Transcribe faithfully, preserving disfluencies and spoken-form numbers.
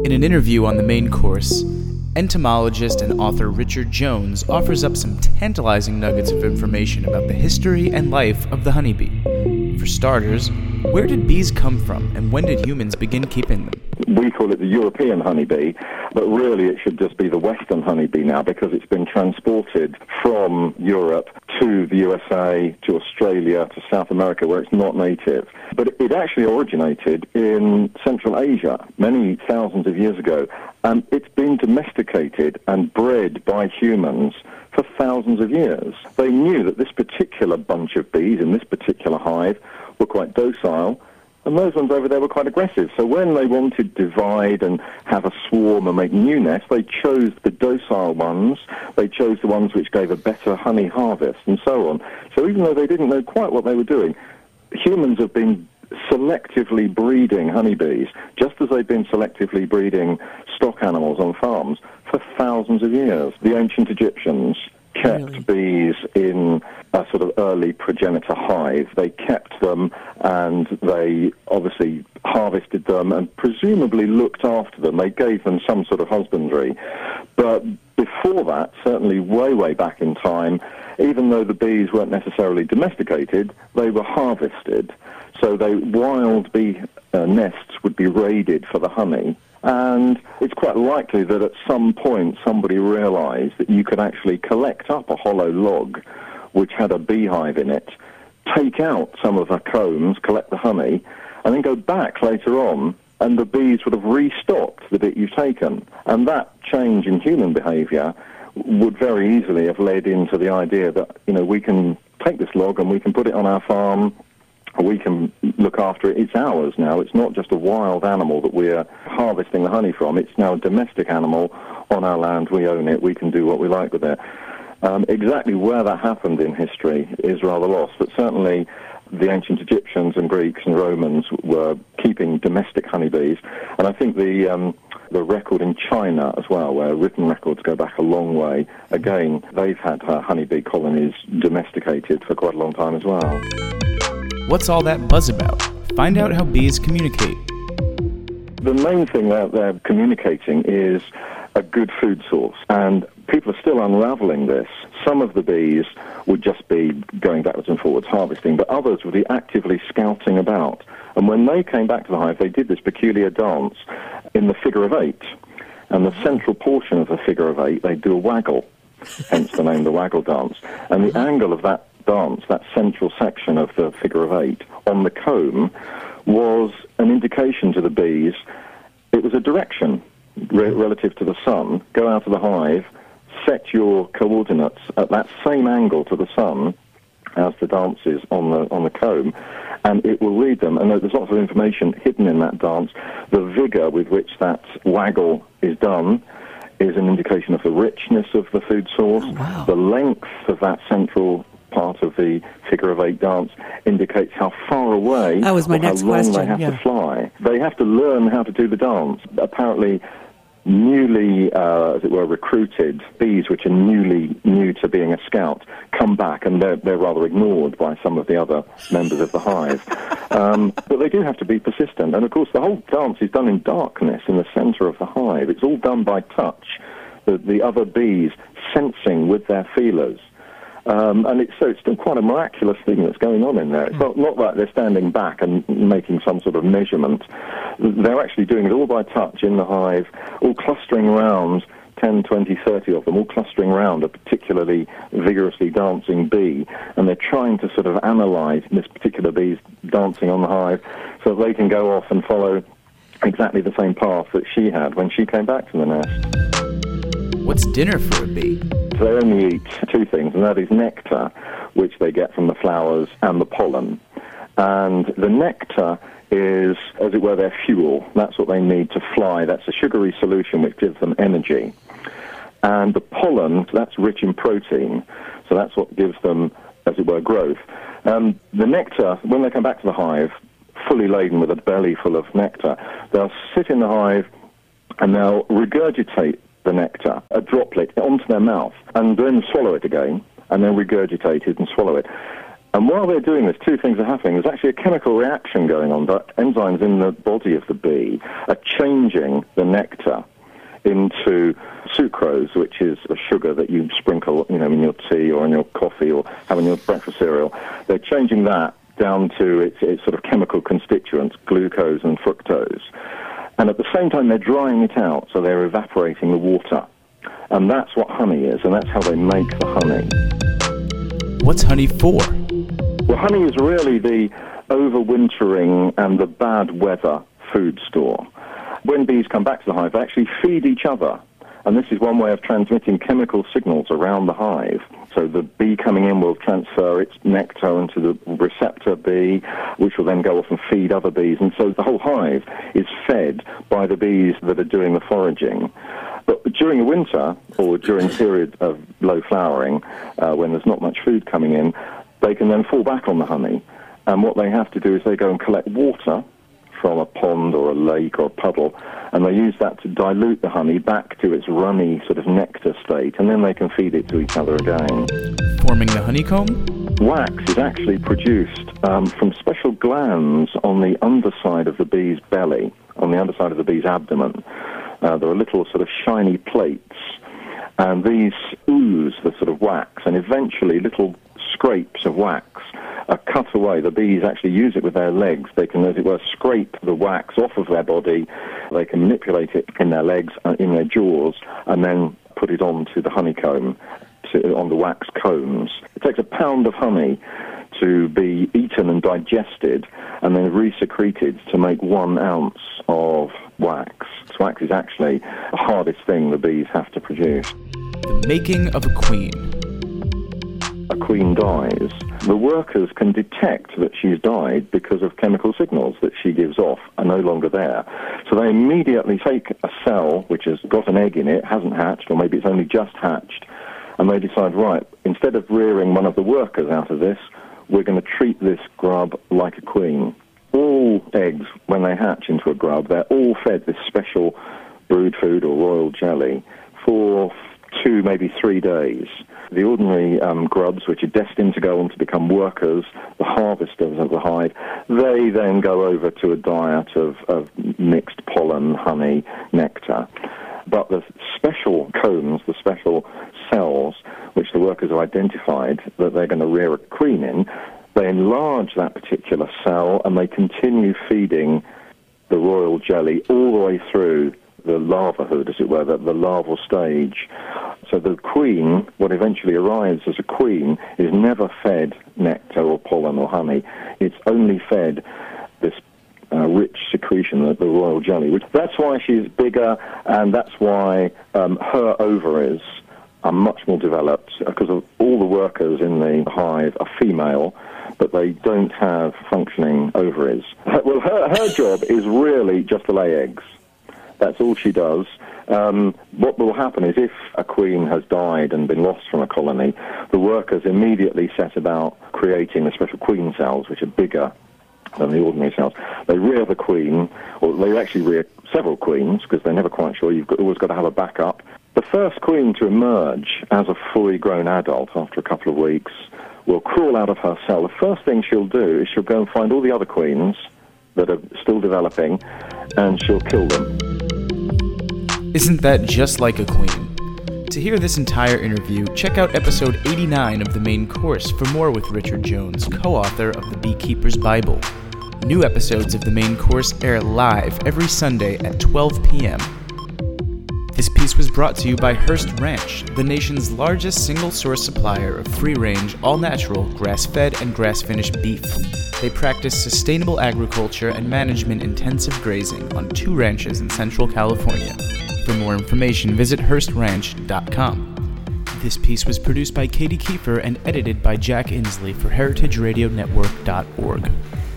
In an interview on the main course, entomologist and author Richard Jones offers up some tantalizing nuggets of information about the history and life of the honeybee. For starters, where did bees come from, and when did humans begin keeping them? We call it the European honeybee, but really it should just be the Western honeybee now, because it's been transported from Europe to the U S A, to Australia, to South America, where it's not native. But it actually originated in Central Asia many thousands of years ago, and it's been domesticated and bred by humans for thousands of years. They knew that this particular bunch of bees in this particular hive were quite docile, and those ones over there were quite aggressive. So when they wanted to divide and have a swarm and make new nests, they chose the docile ones, they chose the ones which gave a better honey harvest, and so on. So even though they didn't know quite what they were doing, humans have been selectively breeding honeybees, just as they've been selectively breeding stock animals on farms for thousands of years. The ancient Egyptians kept really? bees in a sort of early progenitor hive. They kept them, and they obviously harvested them and presumably looked after them. They gave them some sort of husbandry. But before that, certainly way, way back in time, even though the bees weren't necessarily domesticated, they were harvested. So they wild bee uh, nests would be raided for the honey. And it's quite likely that at some point somebody realized that you could actually collect up a hollow log which had a beehive in it, take out some of the combs, collect the honey, and then go back later on, and the bees would have restocked the bit you've taken. And that change in human behavior would very easily have led into the idea that, you know, we can take this log and we can put it on our farm, we can look after it. It's ours now. It's not just a wild animal that we're harvesting the honey from. It's now a domestic animal on our land. We own it. We can do what we like with it. Um, exactly where that happened in history is rather lost, but certainly the ancient Egyptians and Greeks and Romans were keeping domestic honeybees. And I think the um, the record in China as well, where written records go back a long way, again, they've had uh, honeybee colonies domesticated for quite a long time as well. What's all that buzz about? Find out how bees communicate. The main thing that they're communicating is a good food source, and people are still unraveling this. Some of the bees would just be going backwards and forwards harvesting, but others would be actively scouting about. And when they came back to the hive, they did this peculiar dance in the figure of eight. And the central portion of the figure of eight, they do a waggle, hence the name the waggle dance. And the angle of that dance, that central section of the figure of eight on the comb, was an indication to the bees. It was a direction re- relative to the sun. Go out of the hive, set your coordinates at that same angle to the sun as the dance is on the on the comb, and it will read them. And there's lots of information hidden in that dance. The vigor with which that waggle is done is an indication of the richness of the food source. Oh, wow. The length of that central part of the figure of eight dance indicates how far away that was my or next how long question. they have yeah. to fly. They have to learn how to do the dance. Apparently, newly, uh, as it were, recruited bees, which are newly new to being a scout, come back and they're, they're rather ignored by some of the other members of the hive. Um, but they do have to be persistent. And, of course, the whole dance is done in darkness in the center of the hive. It's all done by touch, the, the other bees sensing with their feelers. Um, and it's, so it's still quite a miraculous thing that's going on in there. It's not, not like they're standing back and making some sort of measurement. They're actually doing it all by touch in the hive, all clustering around, ten, twenty, thirty of them, all clustering around a particularly vigorously dancing bee. And they're trying to sort of analyze this particular bee's dancing on the hive so that they can go off and follow exactly the same path that she had when she came back to the nest. What's dinner for a bee? They only eat two things, and that is nectar, which they get from the flowers, and the pollen. And the nectar is, as it were, their fuel. That's what they need to fly. That's a sugary solution which gives them energy. And the pollen, that's rich in protein, so that's what gives them, as it were, growth. Um, the nectar, when they come back to the hive, fully laden with a belly full of nectar, they'll sit in the hive and they'll regurgitate the nectar, a droplet, onto their mouth, and then swallow it again, and then regurgitate it and swallow it. And while they're doing this, two things are happening. There's actually a chemical reaction going on. The enzymes in the body of the bee are changing the nectar into sucrose, which is a sugar that you sprinkle, you know, in your tea or in your coffee or have in your breakfast cereal. They're changing that down to its, its sort of chemical constituents, glucose and fructose. And at the same time, they're drying it out, so they're evaporating the water. And that's what honey is, and that's how they make the honey. What's honey for? Well, honey is really the overwintering and the bad weather food store. When bees come back to the hive, they actually feed each other. And this is one way of transmitting chemical signals around the hive. So the bee coming in will transfer its nectar into the receptor bee, which will then go off and feed other bees. And so the whole hive is fed by the bees that are doing the foraging. But during the winter, or during periods of low flowering, uh, when there's not much food coming in, they can then fall back on the honey. And what they have to do is they go and collect water from a pond or a lake or a puddle, and they use that to dilute the honey back to its runny sort of nectar state, and then they can feed it to each other again. Forming the honeycomb? Wax is actually produced um, from special glands on the underside of the bee's belly, on the underside of the bee's abdomen. Uh, there are little sort of shiny plates, and these ooze the sort of wax, and eventually little scrapes of wax are cut away. The bees actually use it with their legs. They can, as it were, scrape the wax off of their body. They can manipulate it in their legs, uh, in their jaws, and then put it onto the honeycomb, to, on the wax combs. It takes a pound of honey to be eaten and digested and then resecreted to make one ounce of wax. Wax is actually the hardest thing the bees have to produce. The making of a queen. A queen dies. The workers can detect that she's died because of chemical signals that she gives off are no longer there. So they immediately take a cell which has got an egg in it, hasn't hatched, or maybe it's only just hatched, and they decide, right, instead of rearing one of the workers out of this, we're going to treat this grub like a queen. All eggs, when they hatch into a grub, they're all fed this special brood food or royal jelly for two, maybe three days. The ordinary um, grubs, which are destined to go on to become workers, the harvesters of the hive, they then go over to a diet of, of mixed pollen, honey, nectar. But the special combs, the special cells, which the workers have identified that they're going to rear a queen in, they enlarge that particular cell and they continue feeding the royal jelly all the way through the larvahood, as it were, the, the larval stage. So the queen, what eventually arrives as a queen, is never fed nectar or pollen or honey. It's only fed this uh, rich secretion, the, the royal jelly. Which, that's why she's bigger, and that's why um, her ovaries are much more developed, because of all the workers in the hive are female, but they don't have functioning ovaries. Well, her, her job is really just to lay eggs. That's all she does. Um, what will happen is if a queen has died and been lost from a colony, the workers immediately set about creating the special queen cells, which are bigger than the ordinary cells. They rear the queen, or they actually rear several queens, because they're never quite sure. You've got, always got to have a backup. The first queen to emerge as a fully grown adult after a couple of weeks will crawl out of her cell. The first thing she'll do is she'll go and find all the other queens that are still developing, and she'll kill them. Isn't that just like a queen? To hear this entire interview, check out episode eighty-nine of The Main Course for more with Richard Jones, co-author of The Beekeeper's Bible. New episodes of The Main Course air live every Sunday at twelve p.m. This piece was brought to you by Hearst Ranch, the nation's largest single-source supplier of free-range, all-natural, grass-fed, and grass-finished beef. They practice sustainable agriculture and management-intensive grazing on two ranches in Central California. For more information, visit hearst ranch dot com. This piece was produced by Katie Kiefer and edited by Jack Inslee for heritage radio network dot org.